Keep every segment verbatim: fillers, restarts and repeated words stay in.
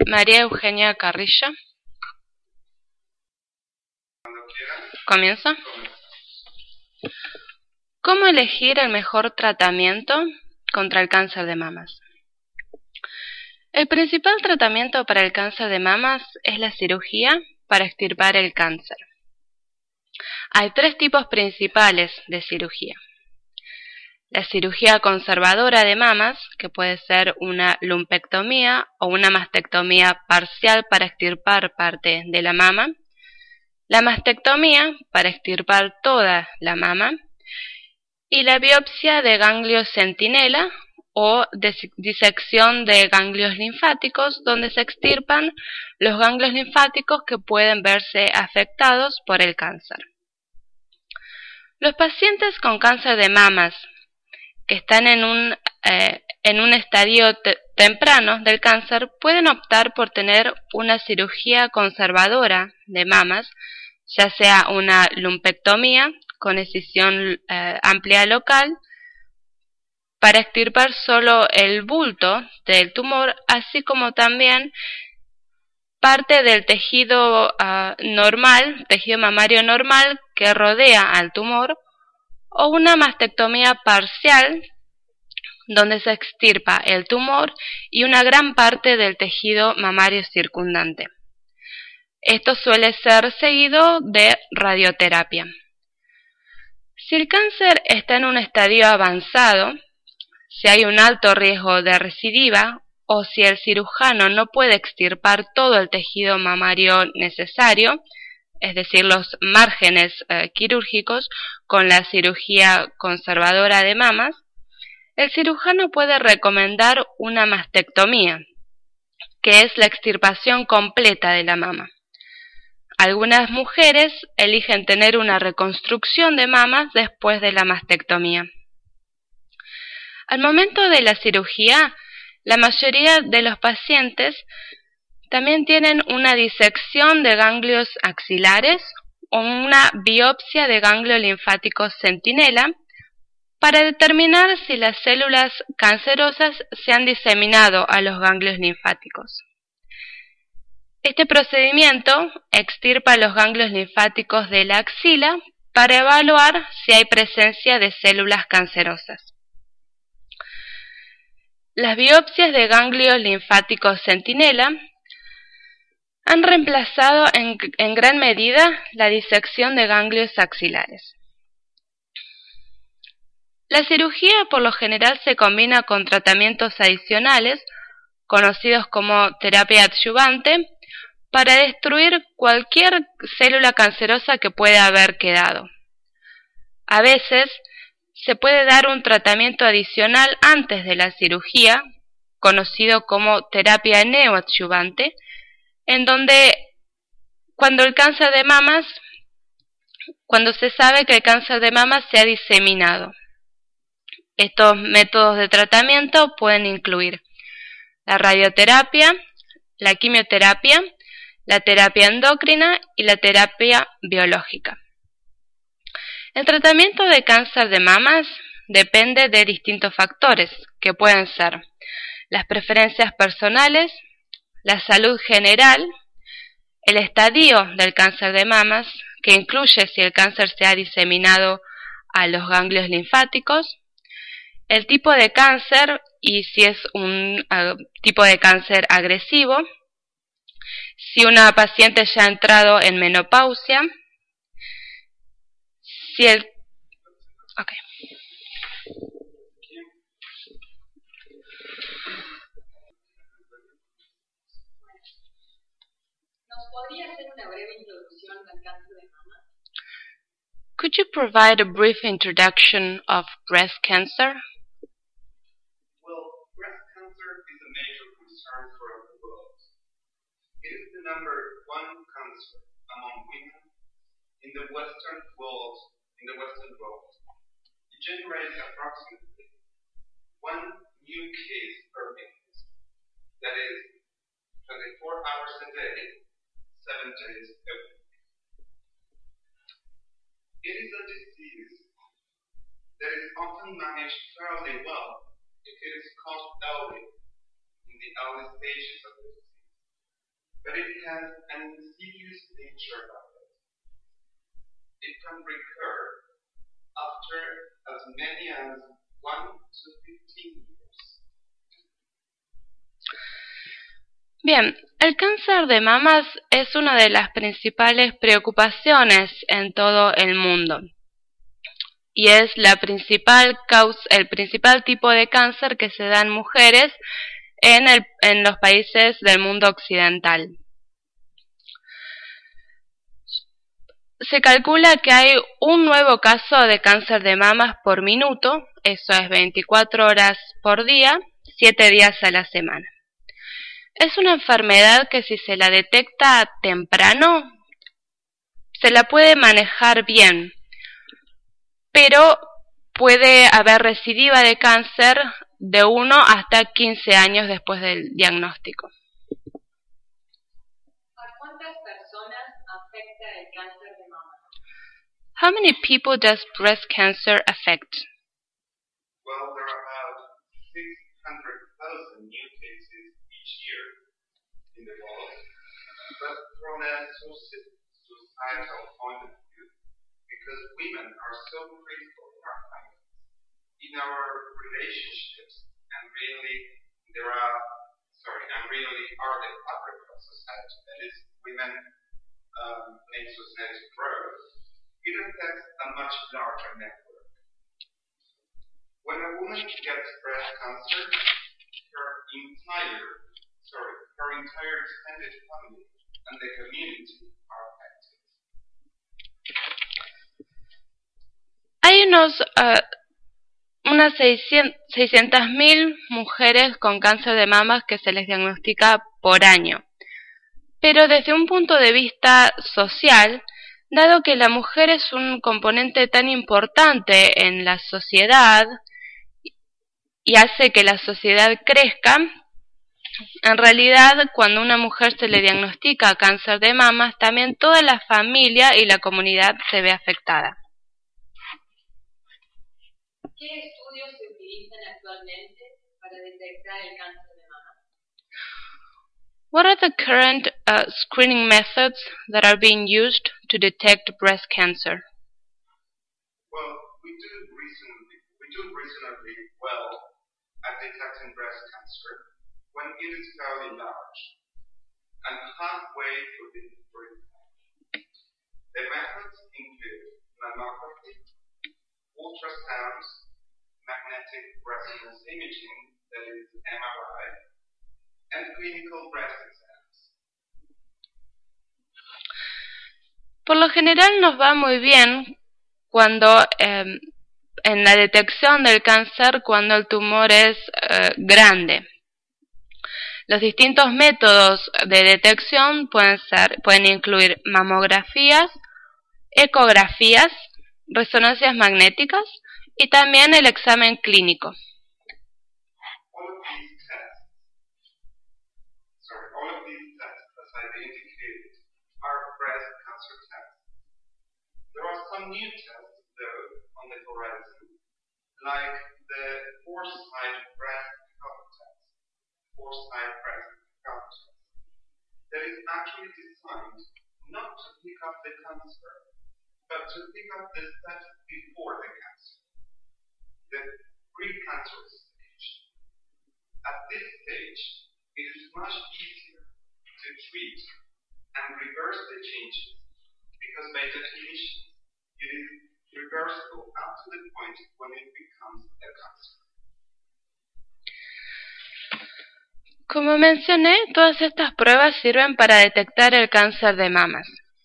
María Eugenia Carrillo. ¿Comienza? ¿Cómo elegir el mejor tratamiento contra el cáncer de mamas? El principal tratamiento para el cáncer de mamas es la cirugía para extirpar el cáncer. Hay tres tipos principales de cirugía. La cirugía conservadora de mamas, que puede ser una lumpectomía o una mastectomía parcial para extirpar parte de la mama. La mastectomía, para extirpar toda la mama. Y la biopsia de ganglios centinela o disección de ganglios linfáticos, donde se extirpan los ganglios linfáticos que pueden verse afectados por el cáncer. Los pacientes con cáncer de mamas que están en un, eh, en un estadio te temprano del cáncer pueden optar por tener una cirugía conservadora de mamas, ya sea una lumpectomía con escisión eh, amplia local, para extirpar solo el bulto del tumor, así como también parte del tejido uh, normal, tejido mamario normal que rodea al tumor, o una mastectomía parcial, donde se extirpa el tumor y una gran parte del tejido mamario circundante. Esto suele ser seguido de radioterapia. Si el cáncer está en un estadio avanzado, si hay un alto riesgo de recidiva o si el cirujano no puede extirpar todo el tejido mamario necesario, es decir, los márgenes eh, quirúrgicos con la cirugía conservadora de mamas, el cirujano puede recomendar una mastectomía, que es la extirpación completa de la mama. Algunas mujeres eligen tener una reconstrucción de mamas después de la mastectomía. Al momento de la cirugía, la mayoría de los pacientes también tienen una disección de ganglios axilares o una biopsia de ganglio linfático centinela para determinar si las células cancerosas se han diseminado a los ganglios linfáticos. Este procedimiento extirpa los ganglios linfáticos de la axila para evaluar si hay presencia de células cancerosas. Las biopsias de ganglios linfáticos centinela han reemplazado en, en gran medida la disección de ganglios axilares. La cirugía por lo general se combina con tratamientos adicionales, conocidos como terapia adyuvante, para destruir cualquier célula cancerosa que pueda haber quedado. A veces se puede dar un tratamiento adicional antes de la cirugía, conocido como terapia neoadyuvante, en donde cuando el cáncer de mamas, cuando se sabe que el cáncer de mamas se ha diseminado. Estos métodos de tratamiento pueden incluir la radioterapia, la quimioterapia, la terapia endocrina y la terapia biológica. El tratamiento de cáncer de mamas depende de distintos factores, que pueden ser las preferencias personales, la salud general, el estadio del cáncer de mamas, que incluye si el cáncer se ha diseminado a los ganglios linfáticos, el tipo de cáncer y si es un uh, tipo de cáncer agresivo, si una paciente ya ha entrado en menopausia, si el... Okay. ¿Podría hacer una breve introducción del cáncer de mama? Could you provide a brief introduction of breast cancer? Well, breast cancer is a major concern for the world. It is the number one cancer among women in the Western world. In the Western world, it generates approximately one new case per minute. That is, twenty-four hours a day. Seven days a week. It is a disease that is often managed fairly well if it is caught early in the early stages of the disease. but it has an insidious nature about it. It can recur after as many as one to fifteen years. Bien, el cáncer de mamas es una de las principales preocupaciones en todo el mundo y es la principal causa, el principal tipo de cáncer que se da en mujeres en, el, en los países del mundo occidental. Se calcula que hay un nuevo caso de cáncer de mamas por minuto, eso es veinticuatro horas por día, siete días a la semana. Es una enfermedad que si se la detecta temprano, se la puede manejar bien, pero puede haber recidiva de cáncer de uno hasta quince años después del diagnóstico. ¿A cuántas personas afecta el cáncer de mama? How many people does breast cancer affect? Well, there are about six hundred thousand new cases each year in the world, but from a societal point of view, because women are so critical in our families, in our relationships, and really there are, sorry, and really are the fabric of society, that is, women um, make society grow, it affects a much larger network. When a woman gets breast cancer, her entire, sorry, her entire extended family and the community are affected. Hay unos, uh, unas seiscientas mil mujeres con cáncer de mamas que se les diagnostica por año. Pero desde un punto de vista social, dado que la mujer es un componente tan importante en la sociedad y hace que la sociedad crezca, en realidad cuando a una mujer se le diagnostica cáncer de mamas, también toda la familia y la comunidad se ve afectada. ¿Qué estudios se utilizan actualmente para detectar el cáncer de mama? What are the current uh, screening methods that are being used to detect breast cancer? Well, we do reasonably, we do reasonably well at detecting breast cancer when it is fairly large and halfway through the birth. The methods include mammography, ultrasound, magnetic resonance imaging, that is M R I, and clinical breast exams. Por lo general nos va muy bien cuando eh, en la detección del cáncer cuando el tumor es eh, grande. Los distintos métodos de detección pueden ser, pueden incluir mamografías, ecografías, resonancias magnéticas y también el examen clínico. All of these tests, sorry, all of these tests, as I've indicated, are breast cancer tests. There are some new tests, though, on the horizon, like the Foresight breast health test, Foresight breast health test, that is actually designed not to pick up the cancer, but to pick up the steps before the cancer, the pre-cancerous stage. At this stage, it is much easier to treat and reverse the changes because by definition, it is reversible up to the point when it becomes a cancer. Como mencioné, todas estas pruebas sirven para detectar el cáncer de mamas.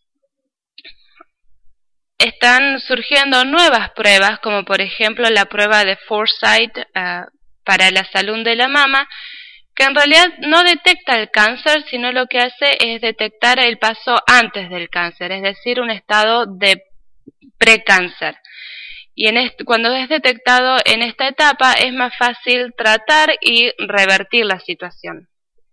Están surgiendo nuevas pruebas, como por ejemplo la prueba de Foresight uh, para la salud de la mama, que en realidad no detecta el cáncer, sino lo que hace es detectar el paso antes del cáncer, es decir, un estado de precáncer. Y en este, cuando es detectado en esta etapa es más fácil tratar y revertir la situación.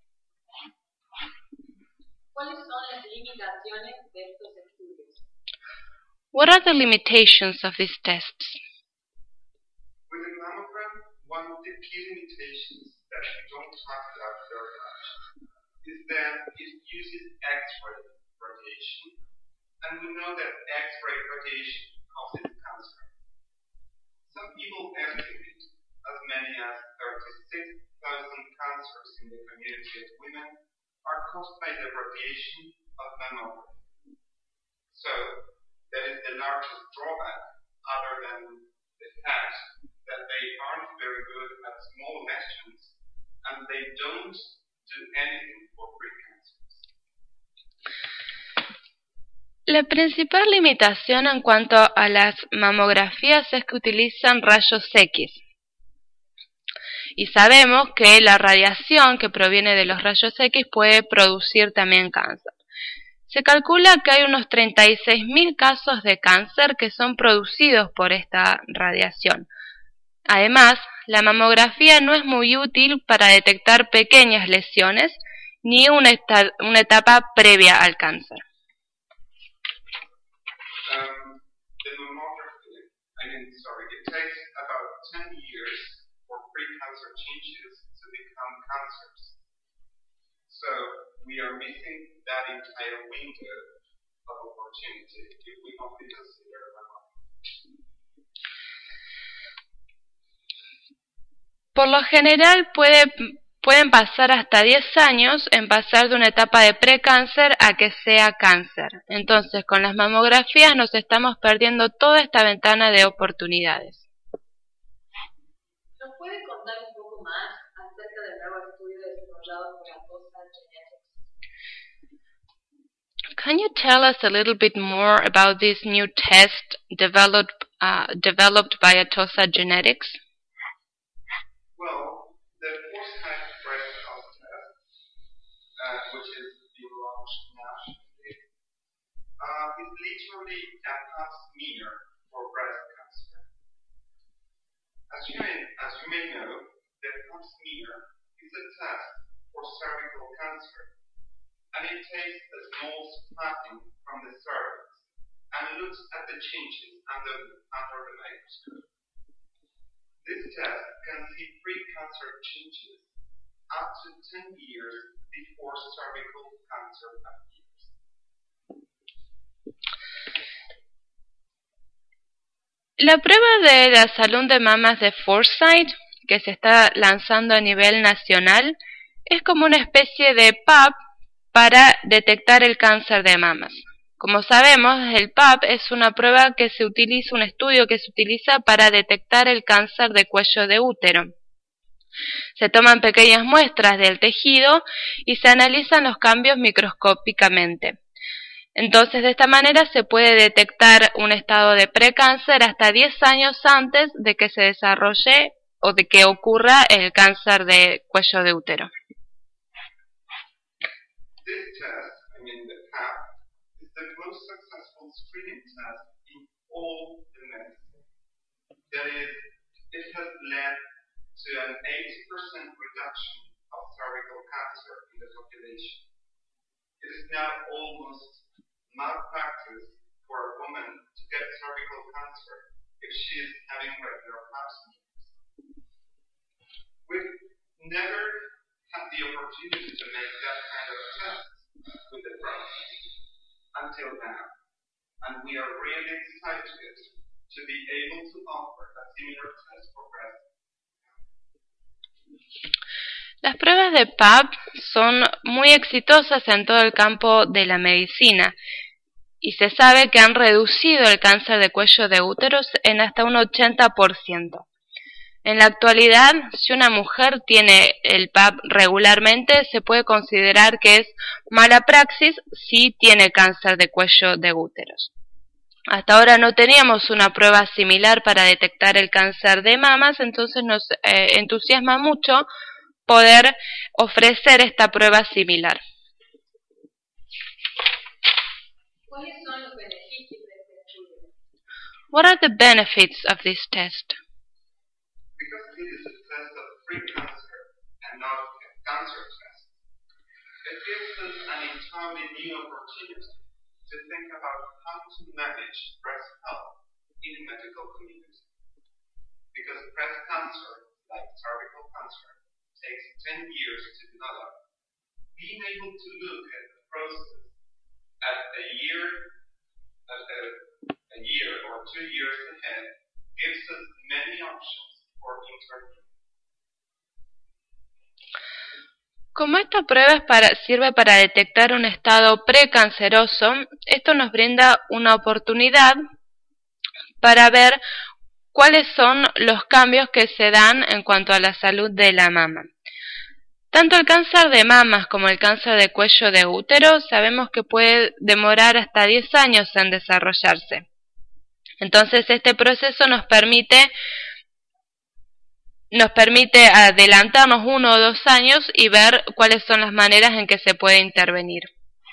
¿Cuáles son las limitaciones de estos estudios? What are the limitations of these tests? With the mammogram, one of the key limitations that we don't talk about very much is that it uses X-ray radiation, and we know that X-ray radiation causes cancer. Some people estimate as many as thirty-six thousand cancers in the community of women are caused by the radiation of mammography. So, that is the largest drawback, other than the fact that they aren't very good at small lesions and they don't do anything for precancers. La principal limitación en cuanto a las mamografías es que utilizan rayos X. Y sabemos que la radiación que proviene de los rayos X puede producir también cáncer. Se calcula que hay unos treinta y seis mil casos de cáncer que son producidos por esta radiación. Además, la mamografía no es muy útil para detectar pequeñas lesiones ni una, eta- una etapa previa al cáncer. Um, the mammography, I mean, sorry, it takes about ten years for precancer changes to become cancers. So we are missing that entire window of opportunity if we only consider mammography. Por lo general puede, pueden pasar hasta diez años en pasar de una etapa de precáncer a que sea cáncer. Entonces, con las mamografías nos estamos perdiendo toda esta ventana de oportunidades. ¿Nos puede contar un poco más acerca del nuevo estudio desarrollado por Atossa Genetics? Can you tell us a little bit more about this new test developed uh, developed by Atossa Genetics? Well, the Foresight breast health test, uh, which is being launched nationally, uh, is literally a pap smear for breast cancer. As you may, as you may know, the pap smear is a test for cervical cancer, and it takes a small splatting from the cervix and looks at the changes under, under the microscope. This test can see pre-cancer changes up to ten years before cervical cancer appears. La prueba de la salud de mamas de Foresight, que se está lanzando a nivel nacional, es como una especie de P A P para detectar el cáncer de mamas. Como sabemos, el P A P es una prueba que se utiliza, un estudio que se utiliza para detectar el cáncer de cuello de útero. Se toman pequeñas muestras del tejido y se analizan los cambios microscópicamente. Entonces, de esta manera se puede detectar un estado de precáncer hasta diez años antes de que se desarrolle o de que ocurra el cáncer de cuello de útero. This test, I mean the P A P, is the most successful screening test in all the medicine. That is, it has led to an eighty percent reduction of cervical cancer in the population. It is now almost malpractice for a woman to get cervical cancer if she is having regular pap smears. We've never had the opportunity to make that kind of test with the drug until now, and we are really excited to be able to offer a similar test for breast. Las pruebas de P A P son muy exitosas en todo el campo de la medicina y se sabe que han reducido el cáncer de cuello de útero en hasta un ochenta por ciento. En la actualidad, si una mujer tiene el P A P regularmente, se puede considerar que es mala praxis si tiene cáncer de cuello de útero. Hasta ahora no teníamos una prueba similar para detectar el cáncer de mamas, entonces nos eh, entusiasma mucho poder ofrecer esta prueba similar. ¿Cuáles son los beneficios de este estudio? What are the benefits of this test? Because it is a test of pre-cancer and not a cancer test, it gives us an entirely new opportunity to think about how to manage breast health in the medical community. Because breast cancer, like cervical cancer, takes ten years to develop, being able to look at the process at a year, at a, a year or two years ahead gives us many options for interpreting. Como esta prueba es para, sirve para detectar un estado precanceroso, esto nos brinda una oportunidad para ver cuáles son los cambios que se dan en cuanto a la salud de la mama. Tanto el cáncer de mamas como el cáncer de cuello de útero sabemos que puede demorar hasta diez años en desarrollarse. Entonces este proceso nos permite, nos permite adelantarnos uno o dos años y ver cuáles son las maneras en que se puede intervenir.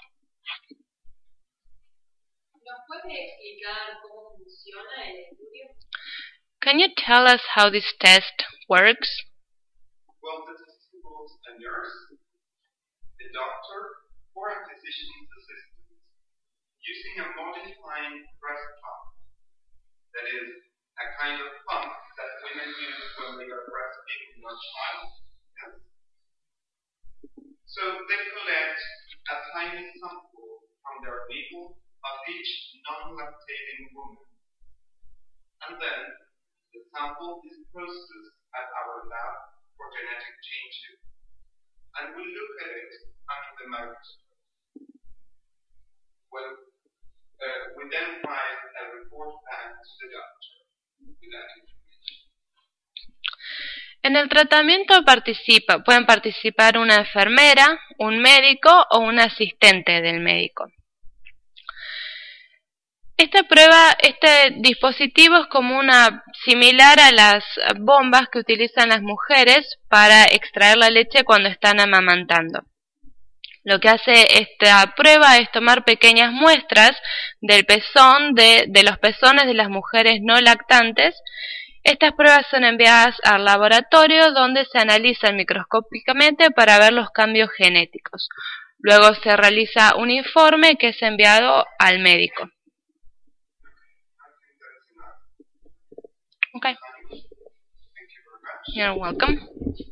¿Nos puede explicar cómo funciona el estudio? Can you tell us how this test works? Well, the test involves a nurse, a doctor, or a physician's assistant using a modifying breast pump. That is, a kind of pump that women use when they are breastfeeding their child. Yes. So they collect a tiny sample from their nipple of each non-lactating woman. And then the sample is processed at our lab for genetic changes. And we look at it under the microscope. Well, uh, we then write a report back to the doctor with that information. En el tratamiento participa, pueden participar una enfermera, un médico o un asistente del médico. Esta prueba, este dispositivo es como una similar a las bombas que utilizan las mujeres para extraer la leche cuando están amamantando. Lo que hace esta prueba es tomar pequeñas muestras del pezón, de, de los pezones de las mujeres no lactantes. Estas pruebas son enviadas al laboratorio donde se analizan microscópicamente para ver los cambios genéticos. Luego se realiza un informe que es enviado al médico. Okay. Thank you very much. You're welcome.